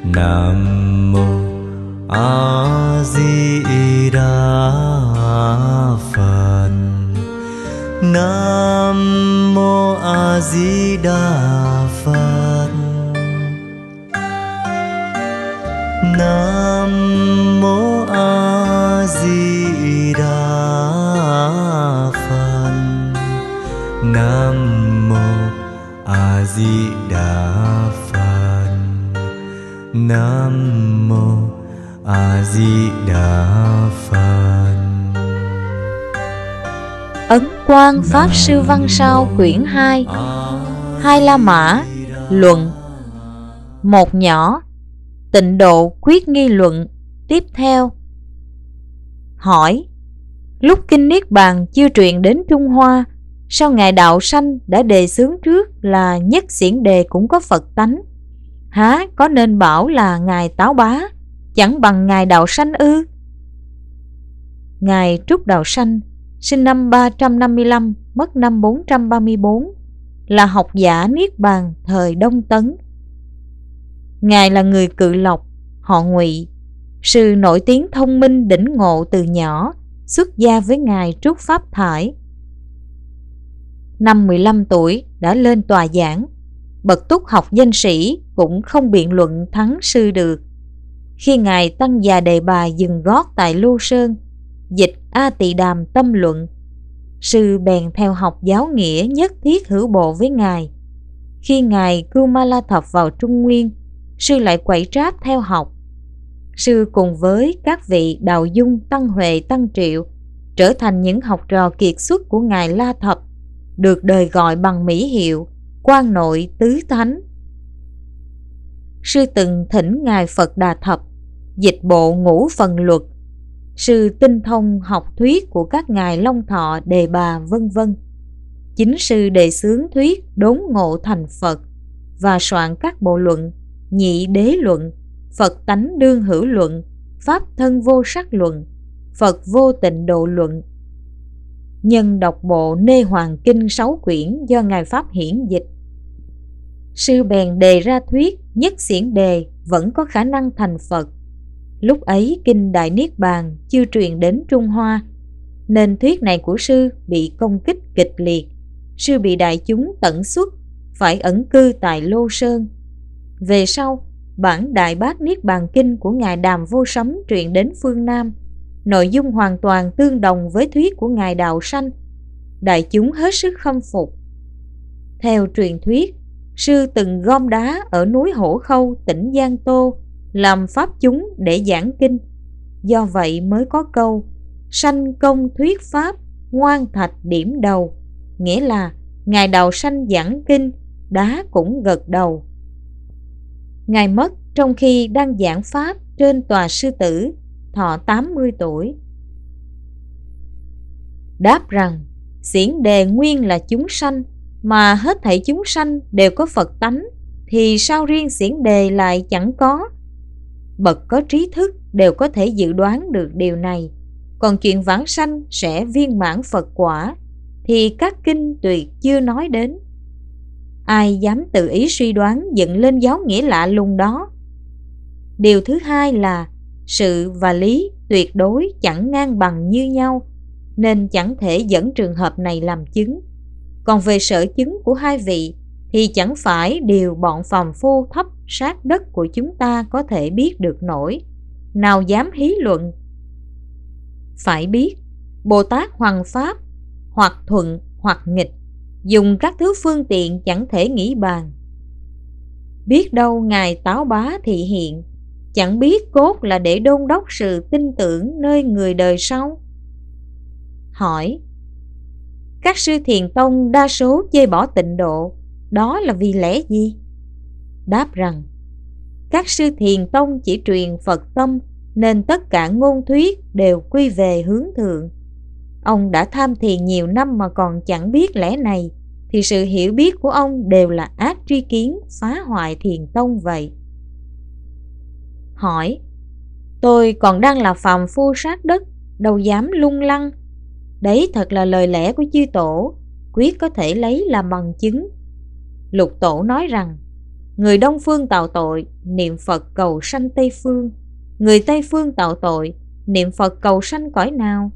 Nam mô A Di Đà Phật. Nam mô A Di Đà Phật. Nam mô A Di Đà Phật. Nam mô A Di Đà Phật. Nam mô A Di Đà Phật. Ấn Quang Pháp Sư Văn Sao quyển 2. Hai La Mã luận. Một nhỏ Tịnh Độ Quyết Nghi luận tiếp theo. Hỏi: lúc kinh Niết Bàn chưa truyền đến Trung Hoa, sao Ngài Đạo Sanh đã đề xướng trước là nhất xiển đề cũng có Phật tánh? Há có nên bảo là Ngài Táo Bá chẳng bằng Ngài Đạo Sanh ư? Ngài Trúc Đạo Sanh sinh năm 355, mất năm 434, là học giả Niết Bàn thời Đông Tấn. Ngài là người Cự Lộc, họ Ngụy, sư nổi tiếng thông minh đỉnh ngộ từ nhỏ, xuất gia với Ngài Trúc Pháp Thải. Năm 15 tuổi đã lên tòa giảng, bậc túc học danh sĩ cũng không biện luận thắng sư được. Khi Ngài Tăng Già Đề Bà dừng gót tại Lô Sơn, dịch A Tỳ Đàm tâm luận, sư bèn theo học giáo nghĩa nhất thiết hữu bộ với Ngài. Khi Ngài Cưu Ma La Thập vào Trung Nguyên, sư lại quậy tráp theo học. Sư cùng với các vị Đào Dung, Tăng Huệ, Tăng Triệu trở thành những học trò kiệt xuất của Ngài La Thập, được đời gọi bằng mỹ hiệu Quan Nội Tứ Thánh. Sư từng thỉnh Ngài Phật Đà Thập dịch bộ Ngũ Phần Luật. Sư tinh thông học thuyết của các ngài Long Thọ, Đề Bà vân vân. Chính sư đề xướng thuyết đốn ngộ thành Phật và soạn các bộ luận: Nhị Đế Luận, Phật Tánh Đương Hữu Luận, Pháp Thân Vô Sắc Luận, Phật Vô Tịnh Độ Luận. Nhân đọc bộ Nê Hoàng Kinh 6 quyển do Ngài Pháp Hiển dịch, sư bèn đề ra thuyết nhất xiển đề vẫn có khả năng thành Phật. Lúc ấy kinh Đại Niết Bàn chưa truyền đến Trung Hoa, nên thuyết này của sư bị công kích kịch liệt. Sư bị đại chúng tận xuất, phải ẩn cư tại Lô Sơn. Về sau, bản Đại Bát Niết Bàn Kinh của Ngài Đàm Vô Sấm truyền đến phương Nam, nội dung hoàn toàn tương đồng với thuyết của Ngài Đạo Sanh. Đại chúng hết sức khâm phục. Theo truyền thuyết, sư từng gom đá ở núi Hổ Khâu, tỉnh Giang Tô làm pháp chúng để giảng kinh. Do vậy mới có câu sanh công thuyết pháp, ngoan thạch điểm đầu, nghĩa là Ngài Đạo Sanh giảng kinh, đá cũng gật đầu. Ngài mất trong khi đang giảng pháp trên tòa sư tử, thọ 80 tuổi. Đáp rằng xiển đề nguyên là chúng sanh, mà hết thảy chúng sanh đều có Phật tánh, thì sao riêng xiển đề lại chẳng có? Bậc có trí thức đều có thể dự đoán được điều này. Còn chuyện vãng sanh sẽ viên mãn Phật quả thì các kinh tuyệt chưa nói đến. Ai dám tự ý suy đoán dựng lên giáo nghĩa lạ lùng đó? Điều thứ hai là sự và lý tuyệt đối chẳng ngang bằng như nhau, nên chẳng thể dẫn trường hợp này làm chứng. Còn về sở chứng của hai vị thì chẳng phải điều bọn phàm phu thấp sát đất của chúng ta có thể biết được nổi, nào dám hí luận. Phải biết, Bồ Tát hoằng pháp, hoặc thuận hoặc nghịch, dùng các thứ phương tiện chẳng thể nghĩ bàn. Biết đâu Ngài Táo Bá thị hiện, chẳng biết cốt là để đôn đốc sự tin tưởng nơi người đời sau. Hỏi: các sư Thiền Tông đa số chê bỏ Tịnh Độ, đó là vì lẽ gì? Đáp rằng các sư Thiền Tông chỉ truyền Phật tâm, nên tất cả ngôn thuyết đều quy về hướng thượng. Ông đã tham thiền nhiều năm mà còn chẳng biết lẽ này, thì sự hiểu biết của ông đều là ác tri kiến, phá hoại Thiền Tông vậy. Hỏi: tôi còn đang là phàm phu sát đất, đâu dám lung lăng. Đấy thật là lời lẽ của chư tổ, quyết có thể lấy làm bằng chứng. Lục Tổ nói rằng Người Đông Phương tạo tội, niệm Phật cầu sanh Tây Phương. Người Tây Phương tạo tội, niệm Phật cầu sanh cõi nào?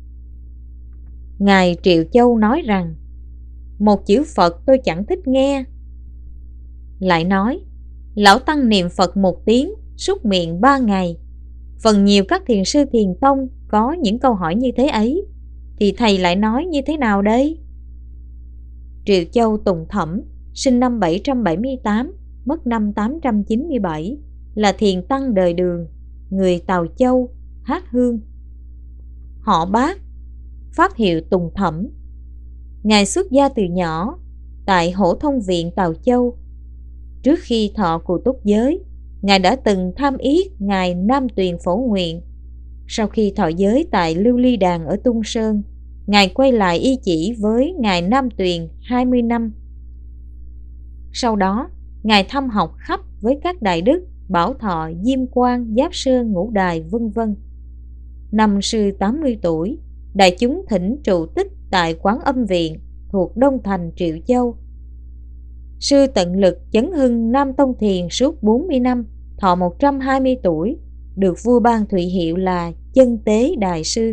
Ngài Triệu Châu nói rằng, một chữ Phật tôi chẳng thích nghe. Lại nói, lão tăng niệm Phật 1 tiếng, súc miệng 3 ngày. Phần nhiều các thiền sư thiền tông có những câu hỏi như thế ấy, thì thầy lại nói như thế nào đây? Triệu Châu Tùng Thẩm, sinh năm 778, mất năm 897, là thiền tăng đời Đường, người Tào Châu, Hát Hương. Họ Bác, pháp hiệu Tùng Thẩm. Ngài xuất gia từ nhỏ tại Hổ Thông Viện Tào Châu. Trước khi thọ cù túc giới, Ngài đã từng tham yết Ngài Nam Tuyền Phổ Nguyện. Sau khi thọ giới tại Lưu Ly Đàn ở Tung Sơn, Ngài quay lại y chỉ với Ngài Nam Tuyền 20 năm. Sau đó, Ngài thăm học khắp với các đại đức Bảo Thọ, Diêm Quang, Giáp Sơn, Ngũ Đài, vân vân. Năm sư 80 tuổi, đại chúng thỉnh trụ tích tại Quán Âm Viện thuộc Đông Thành, Triệu Châu. Sư tận lực chấn hưng Nam Tông Thiền suốt 40 năm, thọ 120 tuổi, được vua ban thụy hiệu là Chân Tế Đại Sư.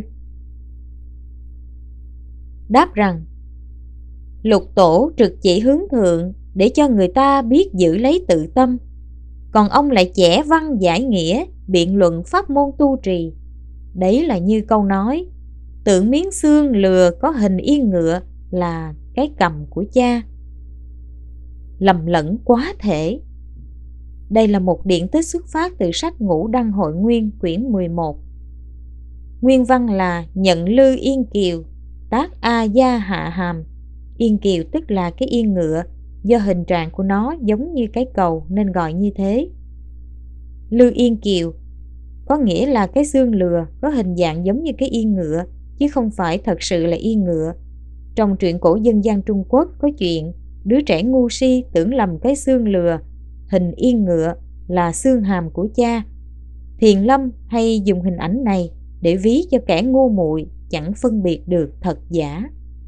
Đáp rằng, Lục Tổ trực chỉ hướng thượng để cho người ta biết giữ lấy tự tâm, còn ông lại chẻ văn giải nghĩa, biện luận pháp môn tu trì. Đấy là như câu nói, tượng miếng xương lừa có hình yên ngựa là cái cầm của cha. Lầm lẫn quá thể. Đây là một điển tích xuất phát từ sách Ngũ Đăng Hội Nguyên quyển 11. Nguyên văn là nhận lư yên kiều, tác a gia hạ hàm. Yên kiều tức là cái yên ngựa, do hình trạng của nó giống như cái cầu nên gọi như thế. Lư yên kiều có nghĩa là cái xương lừa có hình dạng giống như cái yên ngựa, chứ không phải thật sự là yên ngựa. Trong truyện cổ dân gian Trung Quốc có chuyện đứa trẻ ngu si tưởng lầm cái xương lừa hình yên ngựa là xương hàm của cha. Thiền Lâm hay dùng hình ảnh này để ví cho kẻ ngu muội chẳng phân biệt được thật giả.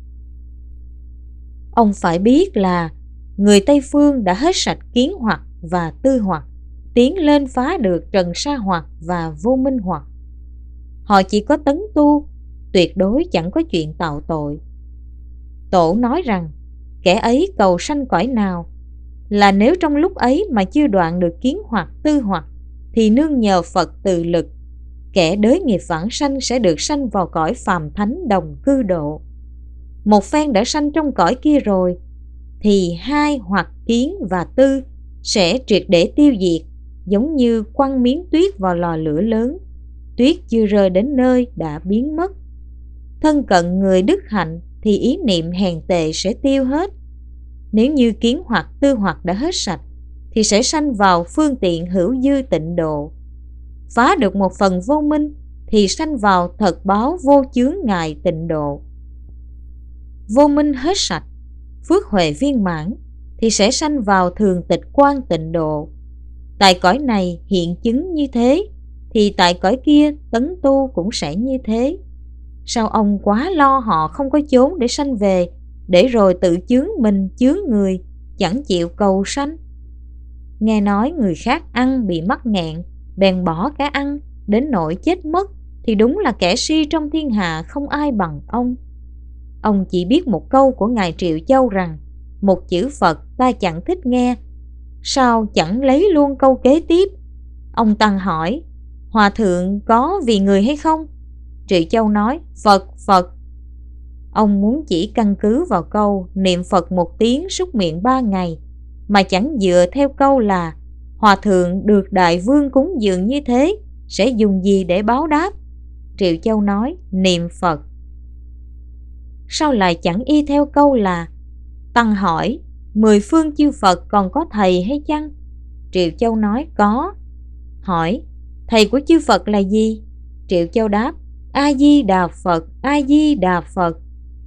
Ông phải biết là người Tây Phương đã hết sạch kiến hoặc và tư hoặc, tiến lên phá được trần sa hoặc và vô minh hoặc. Họ chỉ có tấn tu, tuyệt đối chẳng có chuyện tạo tội. Tổ nói rằng, kẻ ấy cầu sanh cõi nào, là nếu trong lúc ấy mà chưa đoạn được kiến hoặc tư hoặc, thì nương nhờ Phật từ lực, kẻ đới nghiệp vãng sanh sẽ được sanh vào cõi phàm thánh đồng cư độ. Một phen đã sanh trong cõi kia rồi, thì hai hoặc kiến và tư sẽ triệt để tiêu diệt, giống như quăng miếng tuyết vào lò lửa lớn, tuyết chưa rơi đến nơi đã biến mất. Thân cận người đức hạnh thì ý niệm hèn tệ sẽ tiêu hết. Nếu như kiến hoặc tư hoặc đã hết sạch, thì sẽ sanh vào phương tiện hữu dư tịnh độ. Phá được một phần vô minh thì sanh vào thật báo vô chướng ngại tịnh độ. Vô minh hết sạch, phước huệ viên mãn, thì sẽ sanh vào thường tịch quan tịnh độ. Tại cõi này hiện chứng như thế, thì tại cõi kia tấn tu cũng sẽ như thế. Sao ông quá lo họ không có chốn để sanh về, để rồi tự chướng mình chướng người, chẳng chịu cầu sanh? Nghe nói người khác ăn bị mắc nghẹn, bèn bỏ cả ăn, đến nỗi chết mất, thì đúng là kẻ si trong thiên hạ không ai bằng ông. Ông chỉ biết một câu của Ngài Triệu Châu rằng, một chữ Phật ta chẳng thích nghe. Sao chẳng lấy luôn câu kế tiếp? Ông Tăng hỏi, Hòa thượng có vì người hay không? Triệu Châu nói, Phật, Phật. Ông muốn chỉ căn cứ vào câu niệm Phật 1 tiếng súc miệng 3 ngày, mà chẳng dựa theo câu là Hòa thượng được đại vương cúng dường như thế, sẽ dùng gì để báo đáp? Triệu Châu nói, niệm Phật. Sao lại chẳng y theo câu là Tăng hỏi, 10 phương chư Phật còn có thầy hay chăng? Triệu Châu nói, có. Hỏi, thầy của chư Phật là gì? Triệu Châu đáp, A-di-đà Phật, A-di-đà Phật.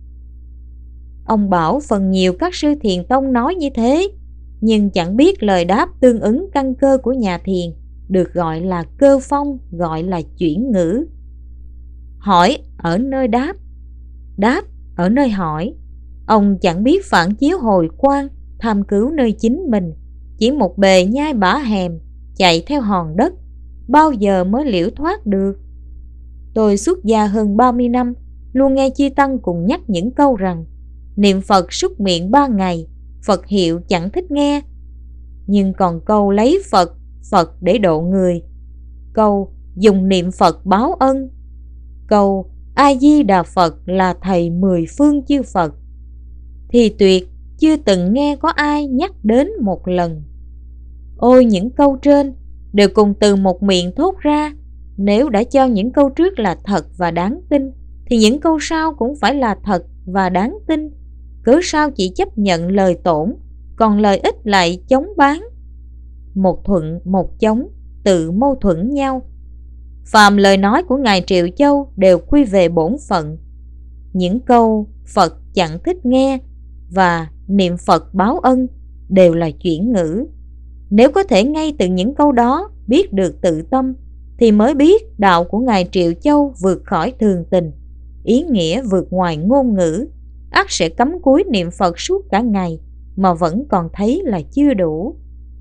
Ông bảo phần nhiều các sư thiền tông nói như thế, nhưng chẳng biết lời đáp tương ứng căn cơ của nhà thiền, được gọi là cơ phong, gọi là chuyển ngữ. Hỏi ở nơi đáp, đáp ở nơi hỏi. Ông chẳng biết phản chiếu hồi quang, tham cứu nơi chính mình, chỉ một bề nhai bả hèm, chạy theo hòn đất, bao giờ mới liễu thoát được. Tôi xuất gia hơn 30 năm, luôn nghe chư tăng cùng nhắc những câu rằng niệm Phật súc miệng 3 ngày, Phật hiệu chẳng thích nghe. Nhưng còn câu lấy Phật, Phật để độ người, câu dùng niệm Phật báo ân, câu A Di Đà Phật là thầy 10 phương chư Phật, thì tuyệt chưa từng nghe có ai nhắc đến một lần. Ôi, những câu trên đều cùng từ một miệng thốt ra. Nếu đã cho những câu trước là thật và đáng tin, thì những câu sau cũng phải là thật và đáng tin. Cớ sao chỉ chấp nhận lời tổn, còn lời ích lại chống bán? Một thuận một chống, tự mâu thuẫn nhau. Phàm lời nói của Ngài Triệu Châu đều quy về bổn phận. Những câu Phật chẳng thích nghe và niệm Phật báo ân đều là chuyển ngữ. Nếu có thể ngay từ những câu đó biết được tự tâm, thì mới biết đạo của Ngài Triệu Châu vượt khỏi thường tình, ý nghĩa vượt ngoài ngôn ngữ. Ắt sẽ cắm cúi niệm Phật suốt cả ngày mà vẫn còn thấy là chưa đủ.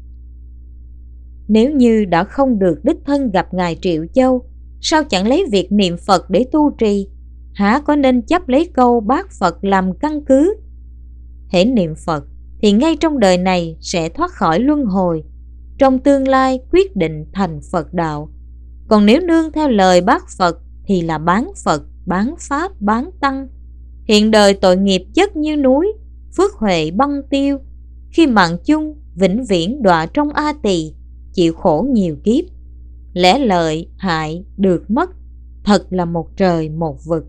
Nếu như đã không được đích thân gặp Ngài Triệu Châu, sao chẳng lấy việc niệm Phật để tu trì? Hả có nên chấp lấy câu bác Phật làm căn cứ? Hễ niệm Phật thì ngay trong đời này sẽ thoát khỏi luân hồi, trong tương lai quyết định thành Phật đạo. Còn nếu nương theo lời bác Phật thì là bán Phật, bán Pháp, bán Tăng. Hiện đời tội nghiệp chất như núi, phước huệ băng tiêu. Khi mạng chung vĩnh viễn đọa trong A Tỳ, chịu khổ nhiều kiếp. Lẽ lợi hại được mất, thật là một trời một vực.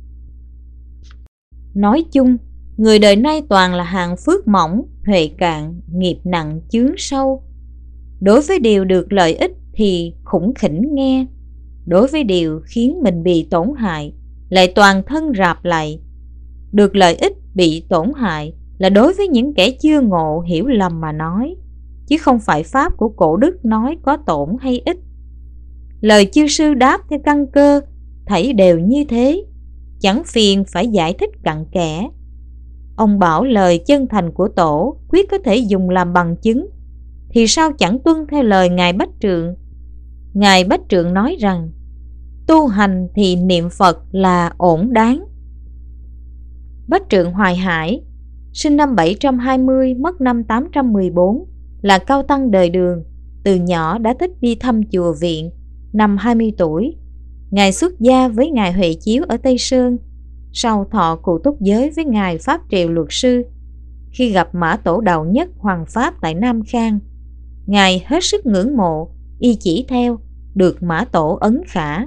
Nói chung, người đời nay toàn là hạng phước mỏng, huệ cạn, nghiệp nặng chướng sâu. Đối với điều được lợi ích thì khủng khỉnh nghe, đối với điều khiến mình bị tổn hại lại toàn thân rạp lại. Được lợi ích bị tổn hại là đối với những kẻ chưa ngộ hiểu lầm mà nói, chứ không phải pháp của cổ đức nói có tổn hay ích. Lời chư sư đáp theo căn cơ thảy đều như thế, chẳng phiền phải giải thích cặn kẽ. Ông bảo lời chân thành của tổ quyết có thể dùng làm bằng chứng, thì sao chẳng tuân theo lời Ngài Bách Trượng? Ngài Bách Trượng nói rằng tu hành thì niệm Phật là ổn đáng. Bách Trượng Hoài Hải, sinh năm 720, mất năm 814, là cao tăng đời Đường. Từ nhỏ đã thích đi thăm chùa viện. Năm 20 tuổi, Ngài xuất gia với Ngài Huệ Chiếu ở Tây Sơn, sau thọ cụ túc giới với Ngài Pháp Triều Luật Sư. Khi gặp Mã Tổ Đạo Nhất Hoàng Pháp tại Nam Khang, Ngài hết sức ngưỡng mộ, y chỉ theo, được Mã Tổ ấn khả.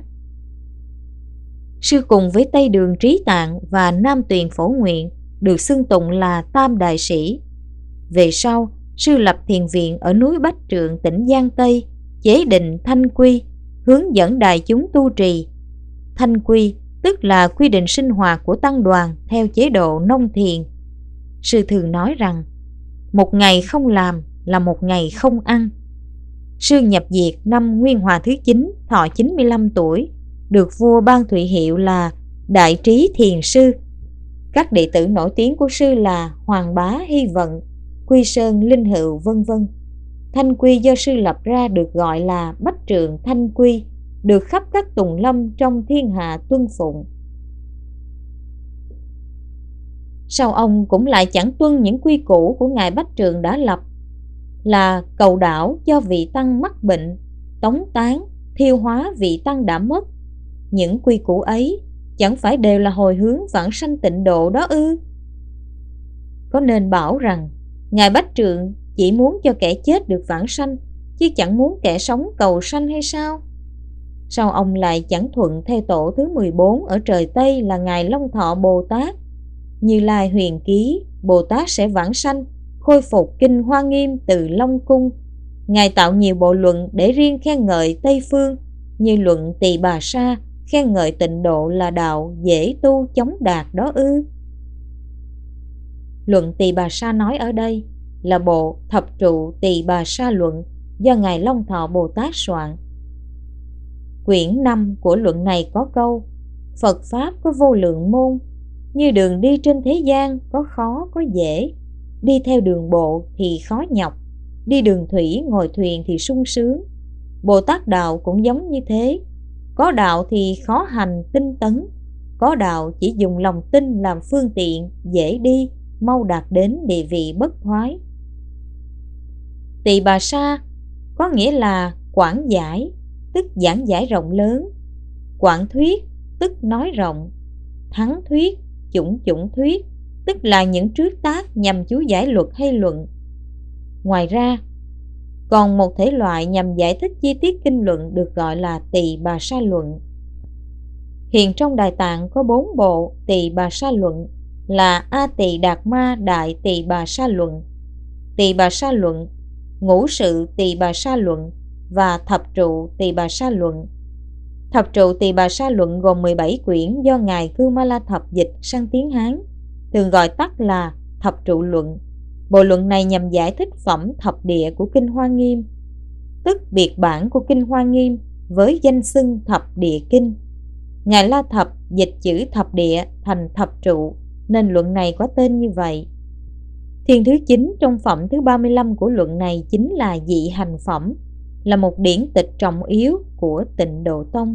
Sư cùng với Tây Đường Trí Tạng và Nam Tuyền Phổ Nguyện được xưng tụng là Tam Đại Sĩ. Về sau, sư lập thiền viện ở núi Bách Trượng, tỉnh Giang Tây, chế định Thanh Quy, hướng dẫn đại chúng tu trì. Thanh Quy tức là quy định sinh hoạt của tăng đoàn theo chế độ nông thiền. Sư thường nói rằng một ngày không làm là một ngày không ăn. Sư nhập diệt năm Nguyên Hòa thứ 9, thọ 95 tuổi, được vua ban thụy hiệu là Đại Trí Thiền Sư. Các đệ tử nổi tiếng của sư là Hoàng Bá Hy Vận, Quy Sơn Linh Hữu vân vân. Thanh Quy do sư lập ra được gọi là Bách Trượng Thanh Quy, được khắp các tùng lâm trong thiên hạ tuân phụng. Sau ông cũng lại chẳng tuân những quy củ của Ngài Bách Trượng đã lập, là cầu đảo cho vị tăng mắc bệnh, tống tán, thiêu hóa vị tăng đã mất. Những quy củ ấy chẳng phải đều là hồi hướng vãng sanh tịnh độ đó ư? Có nên bảo rằng Ngài Bách Trượng chỉ muốn cho kẻ chết được vãng sanh, chứ chẳng muốn kẻ sống cầu sanh hay sao? Sao ông lại chẳng thuận theo tổ thứ 14 ở trời Tây là Ngài Long Thọ Bồ Tát? Như Lai Huyền Ký, Bồ Tát sẽ vãng sanh, khôi phục kinh Hoa Nghiêm từ Long Cung. Ngài tạo nhiều bộ luận để riêng khen ngợi Tây Phương, như luận Tỳ Bà Sa khen ngợi tịnh độ là đạo dễ tu chóng đạt đó ư? Luận Tỳ Bà Sa nói ở đây là bộ Thập Trụ Tỳ Bà Sa Luận do Ngài Long Thọ Bồ Tát soạn. Quyển 5 của luận này có câu: Phật Pháp có vô lượng môn, như đường đi trên thế gian có khó có dễ, đi theo đường bộ thì khó nhọc, đi đường thủy ngồi thuyền thì sung sướng. Bồ Tát đạo cũng giống như thế. Có đạo thì khó hành tinh tấn, có đạo chỉ dùng lòng tin làm phương tiện, dễ đi, mau đạt đến địa vị bất thoái. Tỳ bà sa có nghĩa là quảng giải, tức giảng giải rộng lớn. Quảng thuyết, tức nói rộng. Thắng thuyết, chủng chủng thuyết, tức là những trước tác nhằm chú giải luật hay luận. Ngoài ra, còn một thể loại nhằm giải thích chi tiết kinh luận được gọi là Tỳ bà sa luận. Hiện trong Đại Tạng có 4 bộ Tỳ bà sa luận là A Tỳ Đạt Ma Đại Tỳ bà sa luận, Tỳ bà sa luận, Ngũ sự Tỳ bà sa luận và Thập trụ Tỳ bà sa luận. Thập trụ Tỳ bà sa luận gồm 17 quyển do Ngài Cư Ma La Thập dịch sang tiếng Hán, thường gọi tắt là Thập trụ luận. Bộ luận này nhằm giải thích phẩm thập địa của Kinh Hoa Nghiêm, tức biệt bản của Kinh Hoa Nghiêm với danh xưng Thập Địa Kinh. Ngài La Thập dịch chữ thập địa thành thập trụ, nên luận này có tên như vậy. Thiên thứ 9 trong phẩm thứ 35 của luận này chính là Dị Hành Phẩm, là một điển tịch trọng yếu của Tịnh Độ Tông.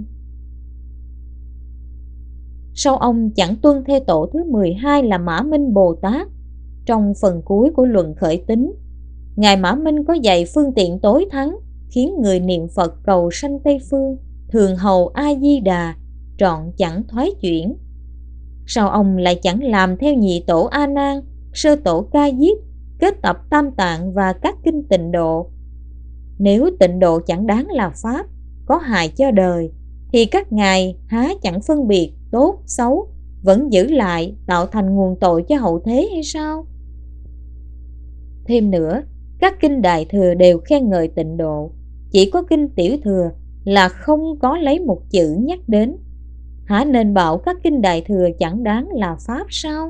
Sau ông chẳng tuân theo tổ thứ 12 là Mã Minh Bồ Tát. Trong phần cuối của luận khởi tín, Ngài Mã Minh có dạy phương tiện tối thắng, khiến người niệm Phật cầu sanh Tây Phương, thường hầu A-di-đà, trọn chẳng thoái chuyển. Sao ông lại chẳng làm theo nhị tổ A Nan, sơ tổ Ca Diếp, kết tập Tam Tạng và các kinh Tịnh Độ? Nếu Tịnh Độ chẳng đáng là pháp, có hại cho đời, thì các ngài há chẳng phân biệt tốt xấu, vẫn giữ lại tạo thành nguồn tội cho hậu thế hay sao? Thêm nữa, các kinh Đại Thừa đều khen ngợi Tịnh Độ, chỉ có kinh Tiểu Thừa là không có lấy một chữ nhắc đến. Hả nên bảo các kinh Đại Thừa chẳng đáng là pháp sao?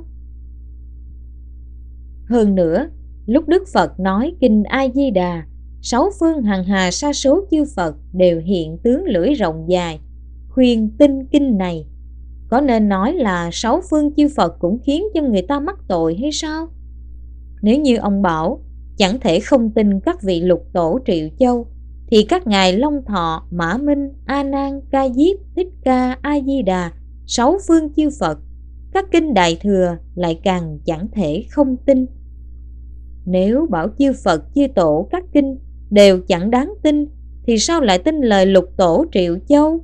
Hơn nữa, lúc Đức Phật nói kinh A-di-đà, 6 phương hằng hà sa số chư Phật đều hiện tướng lưỡi rộng dài, khuyên tin kinh này. Có nên nói là 6 phương chư Phật cũng khiến cho người ta mắc tội hay sao? Nếu như ông bảo chẳng thể không tin các vị lục tổ Triệu Châu, thì các ngài Long Thọ, Mã Minh, A Nan, Ca Diếp, Thích Ca, A Di Đà, 6 phương chư Phật, các kinh Đại Thừa lại càng chẳng thể không tin. Nếu bảo chư Phật chư tổ các kinh đều chẳng đáng tin, thì sao lại tin lời lục tổ Triệu Châu?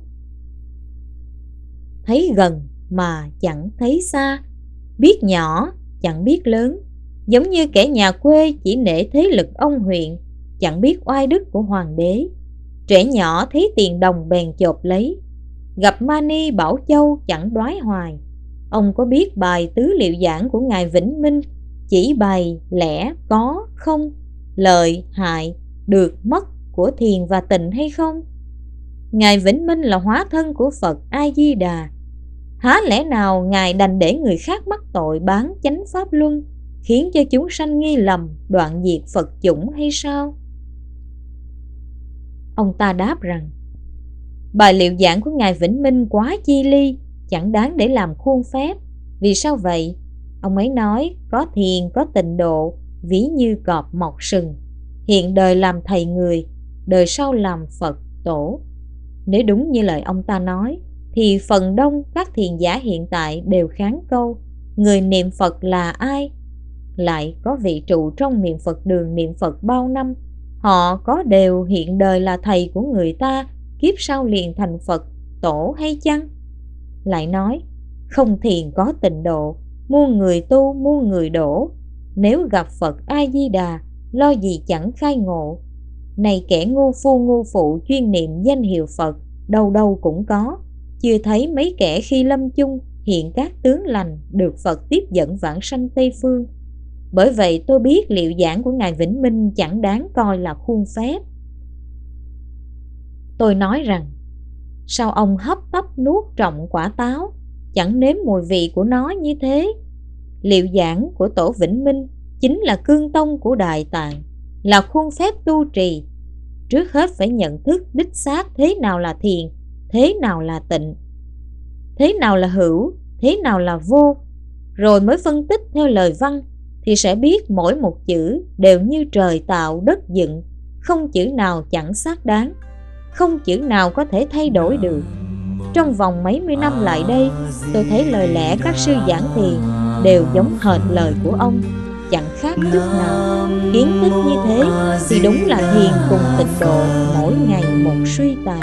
Thấy gần mà chẳng thấy xa, biết nhỏ chẳng biết lớn, giống như kẻ nhà quê chỉ nể thế lực ông huyện, chẳng biết oai đức của hoàng đế. Trẻ nhỏ thấy tiền đồng bèn chộp lấy, gặp Mani Bảo Châu chẳng đoái hoài. Ông có biết bài tứ liệu giảng của Ngài Vĩnh Minh chỉ bày lẽ có không, lợi hại, được mất của thiền và tịnh hay không? Ngài Vĩnh Minh là hóa thân của Phật A-di-đà, há lẽ nào Ngài đành để người khác mắc tội bán chánh pháp luân, khiến cho chúng sanh nghi lầm đoạn diệt Phật chủng hay sao? Ông ta đáp rằng, bài liệu giảng của Ngài Vĩnh Minh quá chi ly, chẳng đáng để làm khuôn phép. Vì sao vậy? Ông ấy nói có thiền có tịnh độ, ví như cọp mọc sừng, hiện đời làm thầy người, đời sau làm Phật tổ. Nếu đúng như lời ông ta nói, thì phần đông các thiền giả hiện tại đều kháng câu người niệm Phật là ai? Lại có vị trụ trong niệm Phật đường niệm Phật bao năm, họ có đều hiện đời là thầy của người ta, kiếp sau liền thành Phật tổ hay chăng? Lại nói không thiền có tịnh độ, muôn người tu muôn người đổ, nếu gặp Phật A-di-đà, lo gì chẳng khai ngộ. Này kẻ ngu phu ngu phụ chuyên niệm danh hiệu Phật, đâu đâu cũng có, chưa thấy mấy kẻ khi lâm chung hiện các tướng lành, được Phật tiếp dẫn vãng sanh Tây Phương. Bởi vậy tôi biết liệu giảng của Ngài Vĩnh Minh chẳng đáng coi là khuôn phép. Tôi nói rằng, sao ông hấp tấp nuốt trọng quả táo, chẳng nếm mùi vị của nó như thế? Liệu giảng của Tổ Vĩnh Minh chính là cương tông của Đại Tạng, là khuôn phép tu trì. Trước hết phải nhận thức đích xác thế nào là thiền, thế nào là tịnh, thế nào là hữu, thế nào là vô, rồi mới phân tích theo lời văn, thì sẽ biết mỗi một chữ đều như trời tạo đất dựng, không chữ nào chẳng xác đáng, không chữ nào có thể thay đổi được. Trong vòng mấy mươi năm lại đây, tôi thấy lời lẽ các sư giảng thiền đều giống hệt lời của ông, chẳng khác chút nào. Kiến thức như thế thì đúng là thiền cùng tịnh độ mỗi ngày một suy tàn.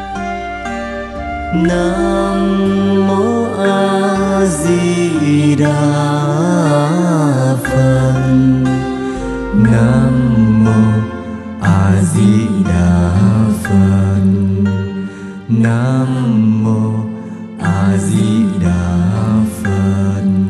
Nam mô A Di Đà Phật. Nam mô A Di Đà Phật. Nam mô A Di Đà Phật.